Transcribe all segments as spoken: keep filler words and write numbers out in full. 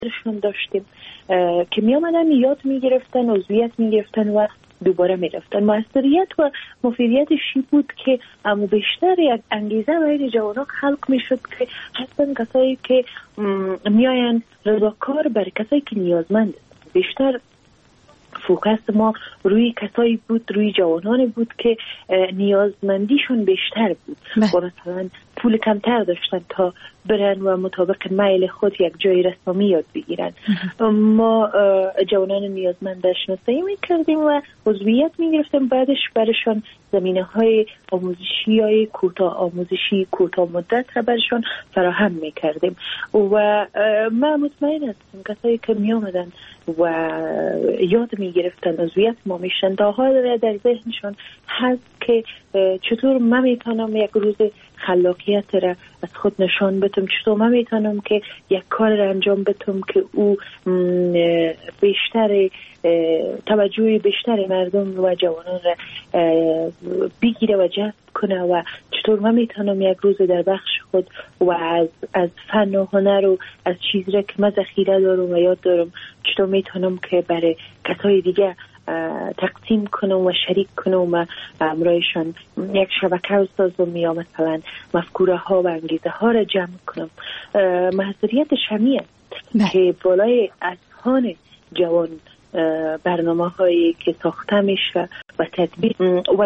درشون داشتیم که می آمدن یاد می گرفتن، عضویت می گرفتن و دوباره می رفتن. موثریت و مفیدیتش بود که اما بیشتر یک انگیزه برای جوانان خلق می شد که هستن کسایی که می آین رضاکار برای کسایی که نیازمند. بیشتر فوکس ما روی کسایی بود، روی جوانانی بود که نیازمندیشون بیشتر بود و مثلا پول کمتر داشتن تا برن و مطابق میل خود یک جای رسمی یاد بگیرن. ما جوانان نیازمند شناسایی میکردیم و عضویت میگرفتیم، بعدش برشان زمینه های آموزشی های کوتاه آموزشی کوتاه مدت را برشان فراهم میکردیم و من مطمئن هستم کسایی که می آمدن و یاد میگرفتن عضویت ما میشن تا حال در ذهنشان هست که چطور من میتونم یک روز خلاقیت را از خود نشان بدم، چطور من میتونم که یک کار را انجام بدم که او بیشتر توجه بیشتر مردم و جوانان را بگیره و جذب کنه و چطور من میتونم یک روز در بخش خود و از از فن و هنر و از چیزی را که من ذخیره دارم و یاد دارم چطور میتونم که برای کسای دیگه تقسیم کنم و شریک کنم و امرایشان یک شبکه سازم یا مثلا مفکوره ها و انگیزه ها را جمع کنم. محضریت شمیه که بالای اذهان جوان برنامه هایی که ساخته میشه و تطبیق و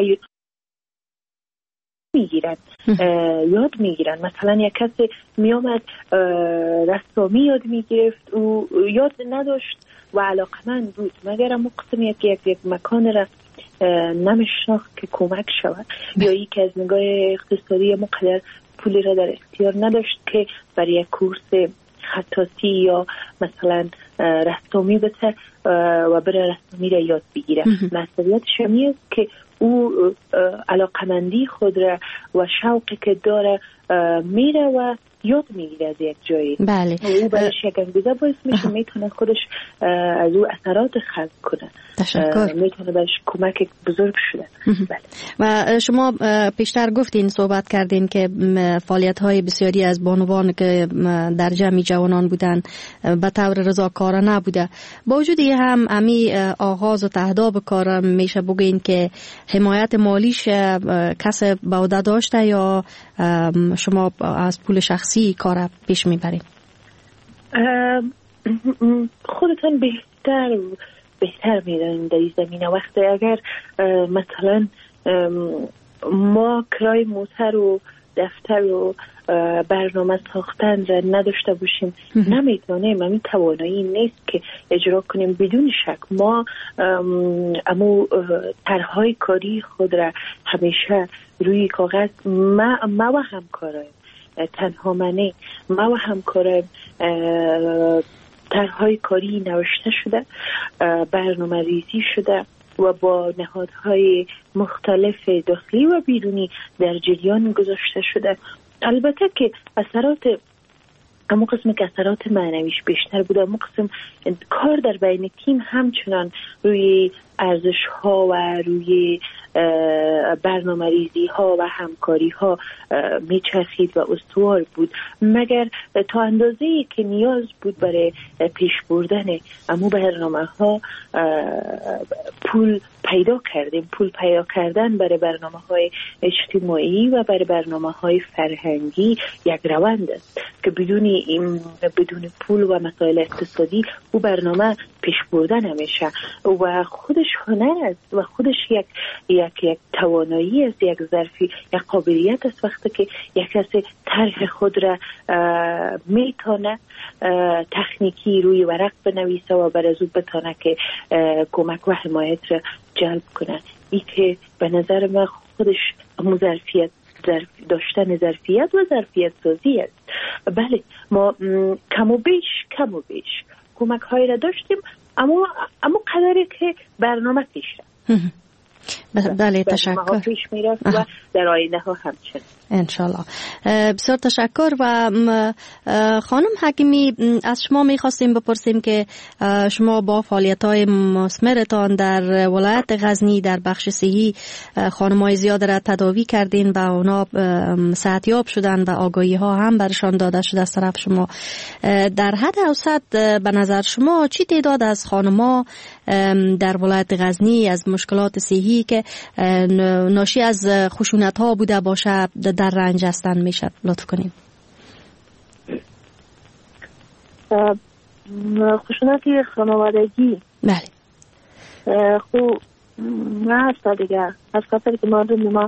میگیرن یاد میگیرن. مثلا یک کسی میامد رسامی یاد میگرفت و یاد نداشت و علاقمند بود مگر اما قسم یک یک یک مکان را نمیشناخت که کمک شود یا یک از نگاه اقتصادی مقدر پولی را در اختیار نداشت که برای یک کورس خطاطی یا مثلا رسامی بده و برای رسامی را یاد بگیره. مسئولیت شمی است که او علاقمندی خود را و شوقی که داره میره و یاد میگیره از یک جایی. بله. او برایش یک انگیزه باعث میشه میتونه خودش از او اثرات خلق کنه. تشکر. میتونه برایش کمک بزرگ شده. بله. و شما پیشتر گفتین صحبت کردین که فعالیت های بسیاری از بانوان که در جمعی جوانان بودن به طور رضاکارانه بوده، با وجود هم امی آغاز و تهداب کار میشه بگین که حمایت مالیش کس به عهده داشته یا شما از پول شخصی کار پیش میبرین؟ خودتان بهتر بهتر میدونید در این زمینه. وقتی اگر مثلا ما کرای موتر و دفتر و برنامه ساختن را نداشته باشیم نمیتونیم، همین توانایی نیست که اجرا کنیم. بدون شک ما امو طرحهای کاری خود را همیشه روی کاغذ ما, ما و همکارای تنها منی ما و همکارای طرحهای کاری نوشته شده، برنامه ریزی شده و با نهادهای مختلف داخلی و بیرونی در جریان گذاشته شده. البته که اثرات اما قسم که اثرات معنویش بیشتر بوده، اما قسم کار در بین تیم همچنان روی ارزش ها و روی برنامه ریزی ها و همکاری ها میچرخید و استوار بود، مگر تا اندازه‌ای که نیاز بود برای پیش بردن امو برنامه ها پول پیدا کردیم. پول پیدا کردن برای برنامه های اجتماعی و برای برنامه های فرهنگی یک روند است که بدون این بدون پول و مسائل اقتصادی او برنامه پیش بردن نمیشه و خودش هنر است و خودش یک یک یک توانایی است، یک ظرفی، یک قابلیت است. وقتی که یک کسی طرح خود را میتونه تکنیکی روی ورق بنویسه و بر از او بتونه که کمک و حمایت را جلب کنه، این که به نظر من خودش همون ظرفیت ظرف داشتن ظرفیت و ظرفیت سازی است. بله ما کم و بیش کم و بیش کمک هایی را داشتیم اما اما قدری که برنامه پیش رفت. بله تشکر. پیش میره و در آینده ها همچنین انشالله. بسیار تشکر. و خانم حکیمی از شما میخواستیم بپرسیم که شما با فعالیت های مثمرتان در ولایت غزنی در بخش صحی خانمای زیاد را تداوی کردین و اونا صحتیاب شدن و آگاهی ها هم برشان داده شده از طرف شما. در حد اوسط به نظر شما چی تعداد از خانما در ولایت غزنی از مشکلات صحی که ناشی از خشونت ها بوده باشه در رنج هستند میشه لطف کنیم؟ خشونت خانوادگی بله خب نه هست دیگه، از خاطر که مردم ما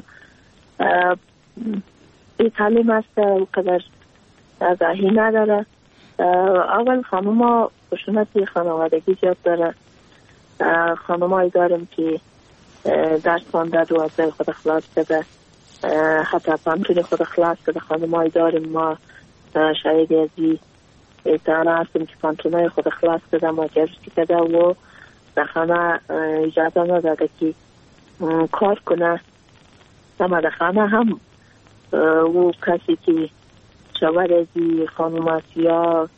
ای تعلیم هست و قدر آگاهی نداره. اول خانم ها خشونت خانوادگی زیاد داره. خانم هایی داریم که درس خونده دوازده خود خلاص کرده، حتی پانتون خود خلاص کرده. خانم هایی داریم ما شاید ازی اتحانه هستیم که پانتون خود خلاص کرده، ما جرسی کرده و در خانه اجازه نداده که کار کنه. اما در خانه هم و کسی که شود ازی خانم هست یا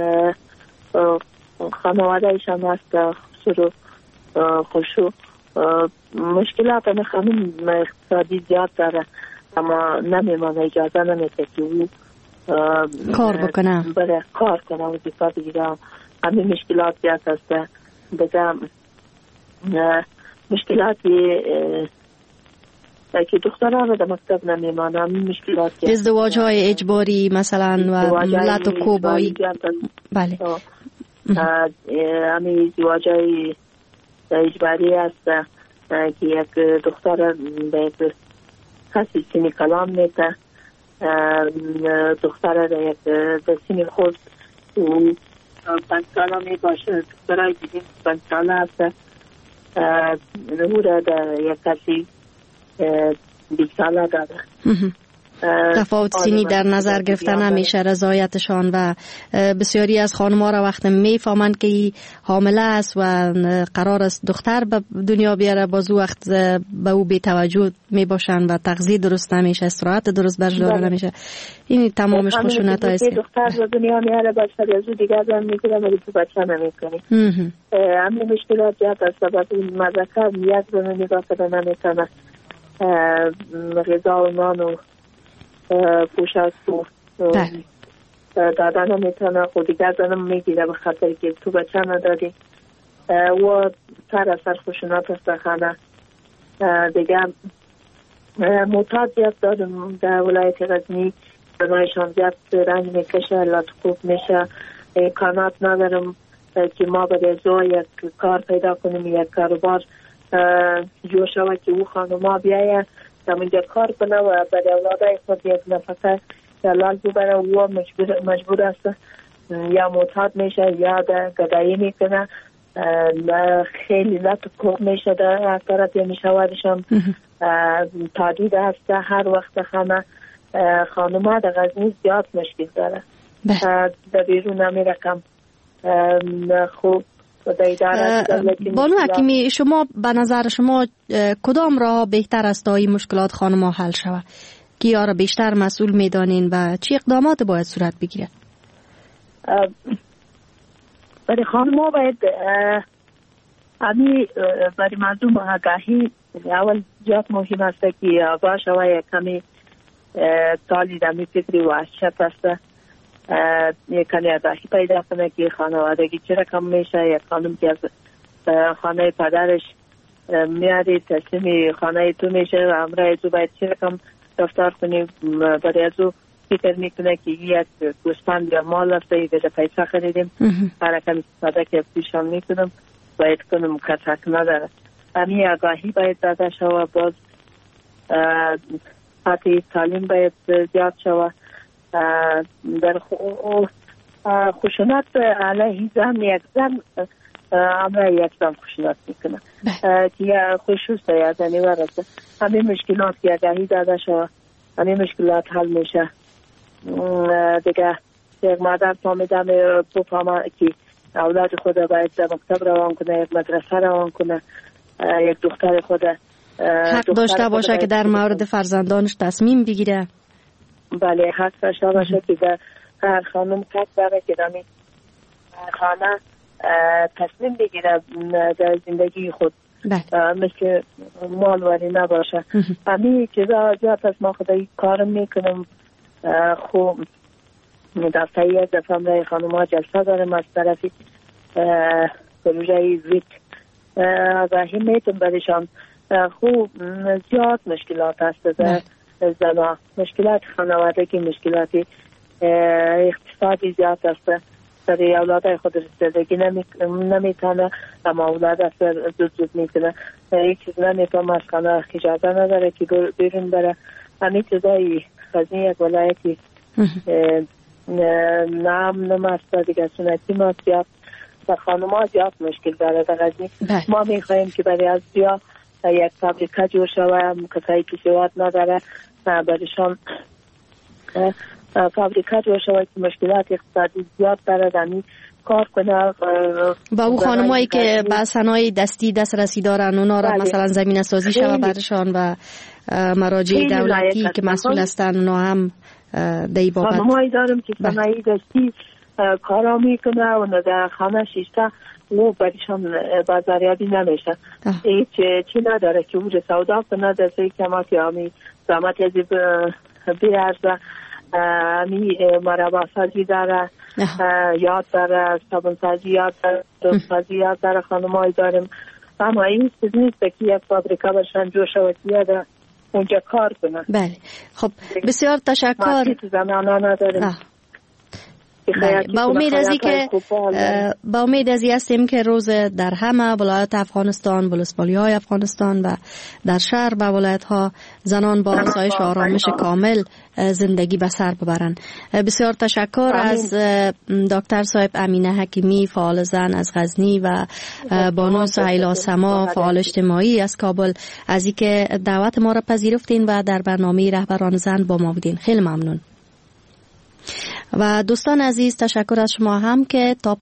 خانواده ایشان هست خسرو خوشو مشکلات همه خانم اقتصادی زیاد داره، اما نمیمانه، اجازه نمیده که او کار بکنه بره کار کنه و دیگه دیگه همه مشکلات زیاد هسته. بگم مشکلاتی که دخترها رو در مکتب نمیمانه، همه مشکلات ازدواج های اجباری مثلا و ملت و کوبایی. بله همه ازدواج های اجباری هست که یک دختر به کسی سینی کلام میده، دختر در یک به سینی خود پنج ساله می باشه، دخترهای دیگه پنج ساله هست او را در یک کسی بیست ساله داده. تفاوت سینی در نظر گرفته نمیشه رضایتشان و بسیاری از خانم‌ها را وقتی میفهمند که حامله است و قرار است دختر به دنیا بیاره باز وقت به او بی توجه میباشند و تغذیه درست نمیشه، استراحت درست برش داده نمیشه. این تمامش خشونت است. دختر به دنیا میاره باز از او دیگه زن میگیره ولی تو بچه نمیکنه. همین مشکلات زیاد است. سبب این مذکر یک زن نگاه کنه نمیتونه، غذا و نان و پوشاک و دادن هم میتونه خود دیگر زنم میگیره به خاطر که تو بچه نداری و تر اثر خشونت است خانه دیگه. معتاد زیاد داریم در ولایت غزنی، زنایشان زیاد رنگ میکشه، لات خوب میشه، امکانات ندارم که ما به زو یک کار پیدا کنیم، یک کاروبار جور شود که او خانوما بیایه در منجا کار کنه و برای اولادای خود یک نفسه دلال ببره. و مجبور, مجبور است یا معتاد میشه یا در گدایی میکنه، خیلی لط کوب میشه در اثرات یا میشوادشان تادید هست. هر وقت خانه خانوما در غزنی زیاد مشکل داره، در بیرون نمی رقم خوب. بانو حکیمی، شما به نظر شما کدام راه بهتر است تا این مشکلات خانم‌ها حل شود؟ کیا را بیشتر مسئول میدانین و چی اقدامات باید صورت بگیرد؟ برای خانم‌ها باید امی برای مردم آگاهی اول زیاد مهم است که آگاه شود، کمی تالی دمی فکری و وحشت است، یک کمی آگاهی پیدا کنه که خانوادگی چه رقم میشه. یک خانم که از خانه پدرش میاری تسلیم خانه تو میشه و امرای تو باید چه رقم رفتار کنی. برای از او فکر میکنه که یک گوسفند یا مال است، یک پیسه خریدیم هر کمی استفاده که پیشان میکنم باید کنم کتک نداره. همین آگاهی باید داده شود. باز حتی تعلیم باید زیاد شود. در خشونت علیه زن، یک زن امرای یک زن خشونت میکنه که خصوص یا زنی ورسه. همین مشکلات که آگاهی داده شود همین مشکلات حل میشه دیگه. یک مادر فهمیدم بفهمه که اولاد خود باید در مکتب روان کنه، یک مدرسه روان کنه، یک دختر خود حق داشته باشه که در مورد فرزندانش تصمیم بگیره. بله حق داشته باشه که هر خانم حق داره که در خانه تصمیم بگیره در زندگی خود، مثل مالوری نباشه. همین چیزا زیاد از ما خدایی کارم میکنم. خوب دفعه یک دفعه امرای خانم ها جلسه دارم از طرفی پروژه ویت و همیتم برشان. خوب زیاد مشکلات هست در زنا، مشکلات خانوادگی، مشکلات اقتصادی زیاد هست. سری اولاد خود رسیدگی نمیتونه، اما اولاد اثر زود زود میکنه. یک چیز نمیتونه از خانه اجازه نداره که بیرون بره. همین چیزایی غزنی یک ولایتی نام نمست دیگه سنتی ما زیاد و خانم ها زیاد مشکل داره در غزنی. ما میخواییم که برای از بیا یک فابریکه جور شوه، کسایی که سواد نداره برایشان فابریکه جور شوه که مشکلات اقتصادی زیاد داره دمی کار کنه. با او خانمایی که با صنایع دستی دسترسی دارن اونا را مثلا زمین سازی شوه برشان و مراجع دولتی که مسئول هستن اونا هم دی بابت خانمایی دارم که صنایع دستی کارا میکنه و در خانه شیشته و برشان بازاریابی نمیشه. هیچ چی نداره که اونجا سودا کنه در سه کمات یا همی زحمت ازی بیارزه. همی مربع سازی داره، یاد داره، صابون سازی یاد داره، دوست سازی یاد داره. خانمایی دارم اما این چیز نیست که یک فابریکه برشان جور شود یاده اونجا کار کنه. بله خب بسیار تشکر. زنانه نداریم. با امید ازی که با امید ازی هستیم که روز در همه ولایت افغانستان، ولسوالی های افغانستان و در شهر و ولایت ها زنان با آسایش و آرامش کامل زندگی به سر ببرن. بسیار تشکر از دکتر صاحب امینه حکیمی فعال زن از غزنی و بانو سهیلا سما فعال اجتماعی از کابل از اینکه دعوت ما را پذیرفتین و در برنامه رهبران زن با ما بودین. خیلی ممنون. و دوستان عزیز تشکر از شما هم که تا